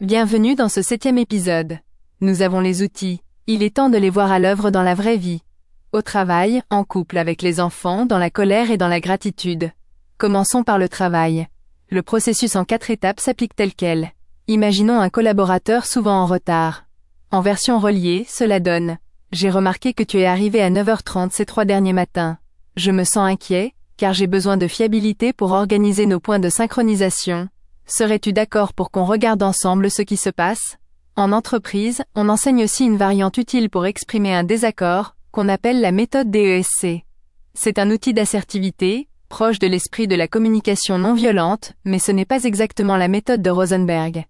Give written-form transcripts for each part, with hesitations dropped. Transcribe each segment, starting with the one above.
Bienvenue dans ce 7e épisode. Nous avons les outils, il est temps de les voir à l'œuvre dans la vraie vie. Au travail, en couple avec les enfants, dans la colère et dans la gratitude. Commençons par le travail. Le processus en 4 étapes s'applique tel quel. Imaginons un collaborateur souvent en retard. En version reliée, cela donne « J'ai remarqué que tu es arrivé à 9h30 ces 3 derniers matins. Je me sens inquiet, car j'ai besoin de fiabilité pour organiser nos points de synchronisation. Serais-tu d'accord pour qu'on regarde ensemble ce qui se passe ? En entreprise, on enseigne aussi une variante utile pour exprimer un désaccord, qu'on appelle la méthode DESC. C'est un outil d'assertivité, proche de l'esprit de la communication non violente, mais ce n'est pas exactement la méthode de Rosenberg.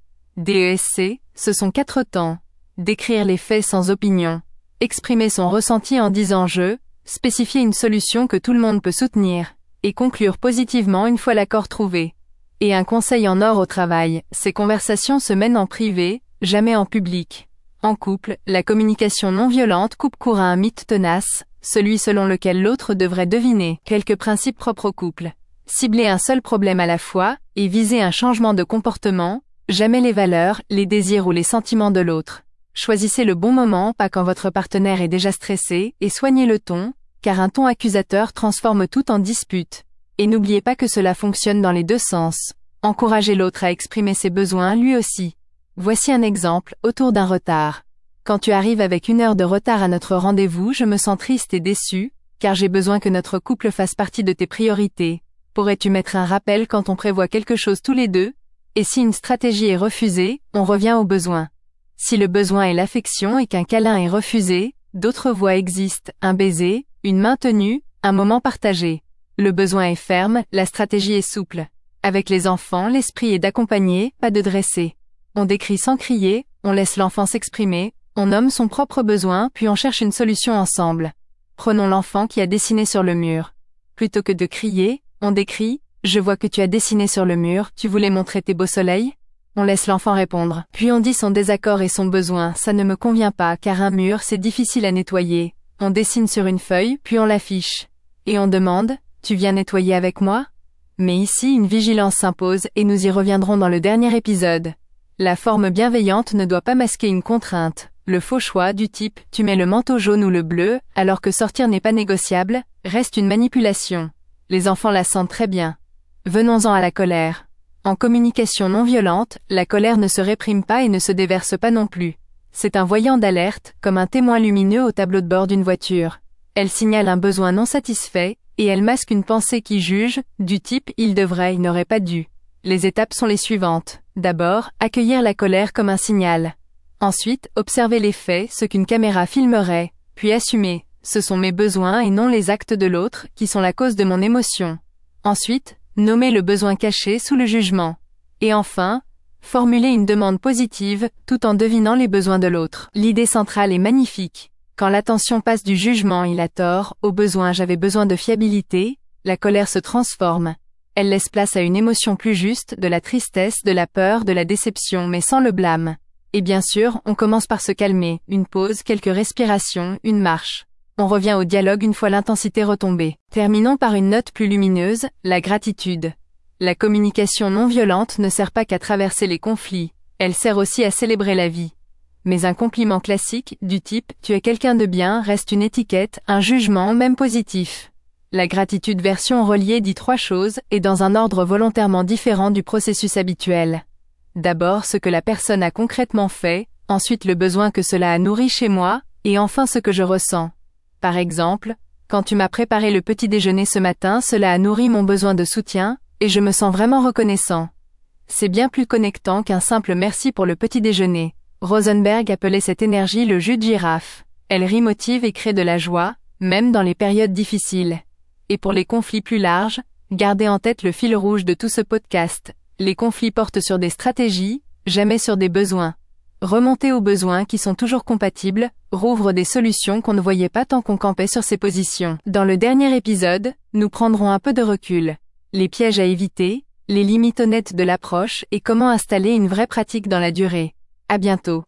DESC, ce sont 4 temps. Décrire les faits sans opinion. Exprimer son ressenti en disant « je », spécifier une solution que tout le monde peut soutenir, et conclure positivement une fois l'accord trouvé. Et un conseil en or au travail, ces conversations se mènent en privé, jamais en public. En couple, la communication non violente coupe court à un mythe tenace, celui selon lequel l'autre devrait deviner. Quelques principes propres au couple. Cibler un seul problème à la fois, et viser un changement de comportement, jamais les valeurs, les désirs ou les sentiments de l'autre. Choisissez le bon moment, pas quand votre partenaire est déjà stressé, et soignez le ton, car un ton accusateur transforme tout en dispute. Et n'oubliez pas que cela fonctionne dans les deux sens. Encouragez l'autre à exprimer ses besoins lui aussi. Voici un exemple, autour d'un retard. Quand tu arrives avec 1 heure de retard à notre rendez-vous, je me sens triste et déçue, car j'ai besoin que notre couple fasse partie de tes priorités. Pourrais-tu mettre un rappel quand on prévoit quelque chose tous les deux ? Et si une stratégie est refusée, on revient au besoin. Si le besoin est l'affection et qu'un câlin est refusé, d'autres voies existent, un baiser, une main tenue, un moment partagé. Le besoin est ferme, la stratégie est souple. Avec les enfants, l'esprit est d'accompagner, pas de dresser. On décrit sans crier, on laisse l'enfant s'exprimer, on nomme son propre besoin puis on cherche une solution ensemble. Prenons l'enfant qui a dessiné sur le mur. Plutôt que de crier, on décrit « Je vois que tu as dessiné sur le mur, tu voulais montrer tes beaux soleils ?» On laisse l'enfant répondre. Puis on dit son désaccord et son besoin « Ça ne me convient pas car un mur c'est difficile à nettoyer. » On dessine sur une feuille puis on l'affiche. Et on demande « Tu viens nettoyer avec moi ?» Mais ici une vigilance s'impose et nous y reviendrons dans le dernier épisode. La forme bienveillante ne doit pas masquer une contrainte. Le faux choix du type « tu mets le manteau jaune ou le bleu » alors que sortir n'est pas négociable, reste une manipulation. Les enfants la sentent très bien. Venons-en à la colère. En communication non violente, la colère ne se réprime pas et ne se déverse pas non plus. C'est un voyant d'alerte, comme un témoin lumineux au tableau de bord d'une voiture. Elle signale un besoin non satisfait, et elle masque une pensée qui juge, du type « il devrait, il n'aurait pas dû ». Les étapes sont les suivantes. D'abord, accueillir la colère comme un signal. Ensuite, observer les faits, ce qu'une caméra filmerait, puis assumer. Ce sont mes besoins et non les actes de l'autre qui sont la cause de mon émotion. Ensuite, nommer le besoin caché sous le jugement. Et enfin, formuler une demande positive, tout en devinant les besoins de l'autre. L'idée centrale est magnifique. Quand l'attention passe du jugement il a tort, au besoin j'avais besoin de fiabilité, la colère se transforme. Elle laisse place à une émotion plus juste, de la tristesse, de la peur, de la déception, mais sans le blâme. Et bien sûr, on commence par se calmer, une pause, quelques respirations, une marche. On revient au dialogue une fois l'intensité retombée. Terminons par une note plus lumineuse, la gratitude. La communication non violente ne sert pas qu'à traverser les conflits, elle sert aussi à célébrer la vie. Mais un compliment classique, du type « tu es quelqu'un de bien » reste une étiquette, un jugement, même positif. La gratitude version reliée dit 3 choses, et dans un ordre volontairement différent du processus habituel. D'abord ce que la personne a concrètement fait, ensuite le besoin que cela a nourri chez moi, et enfin ce que je ressens. Par exemple, quand tu m'as préparé le petit déjeuner ce matin, cela a nourri mon besoin de soutien, et je me sens vraiment reconnaissant. C'est bien plus connectant qu'un simple merci pour le petit déjeuner. Rosenberg appelait cette énergie le jus de girafe. Elle remotive et crée de la joie, même dans les périodes difficiles. Et pour les conflits plus larges, gardez en tête le fil rouge de tout ce podcast. Les conflits portent sur des stratégies, jamais sur des besoins. Remonter aux besoins qui sont toujours compatibles, rouvre des solutions qu'on ne voyait pas tant qu'on campait sur ces positions. Dans le dernier épisode, nous prendrons un peu de recul. Les pièges à éviter, les limites honnêtes de l'approche et comment installer une vraie pratique dans la durée. À bientôt.